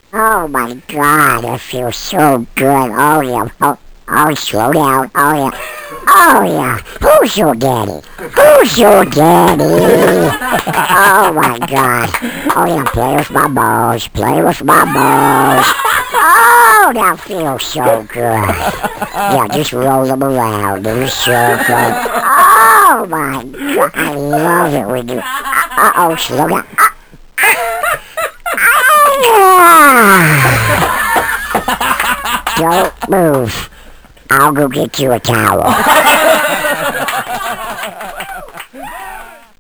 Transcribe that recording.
Oh my God, that feels so good. Oh yeah. Oh, slow down. Oh yeah. Oh yeah. Who's your daddy? Who's your daddy? Oh my God. Oh yeah, play with my balls. Play with my balls. Oh, that feels so good. Yeah, just roll them around in a circle. Oh my God, I love it when you. Uh-oh, slow down. Don't move. I'll go get you a towel.